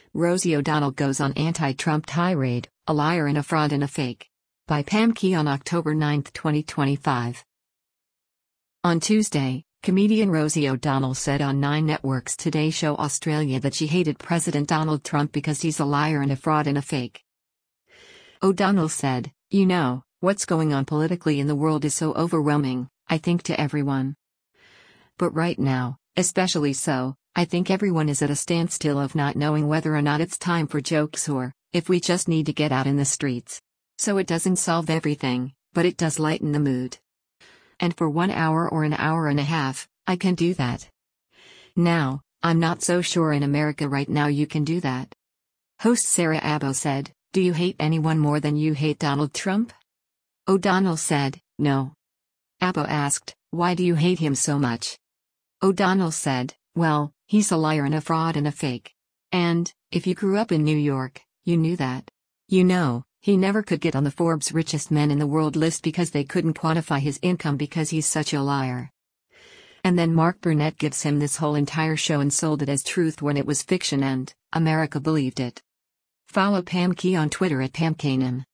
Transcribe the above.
Rosie O'Donnell goes on anti-Trump tirade, a liar and a fraud and a fake. By Pam Key on October 9, 2025. On Tuesday, comedian Rosie O'Donnell said on 9 Network's Today Show Australia that she hated President Donald Trump because he's a liar and a fraud and a fake. O'Donnell said, "You know, what's going on politically in the world is so overwhelming, I think, to everyone. But right now, especially so, I think everyone is at a standstill of not knowing whether or not it's time for jokes or if we just need to get out in the streets. So it doesn't solve everything, but it does lighten the mood. And for 1 hour or an hour and a half, I can do that. Now, I'm not so sure in America right now you can do that." Host Sarah Abbo said, "Do you hate anyone more than you hate Donald Trump?" O'Donnell said, "No." Abbo asked, "Why do you hate him so much?" O'Donnell said, "Well, he's a liar and a fraud and a fake. And, if you grew up in New York, you knew that. You know, he never could get on the Forbes richest men in the world list because they couldn't quantify his income because he's such a liar. And then Mark Burnett gives him this whole entire show and sold it as truth when it was fiction and America believed it." Follow Pam Key on Twitter at PamKanem.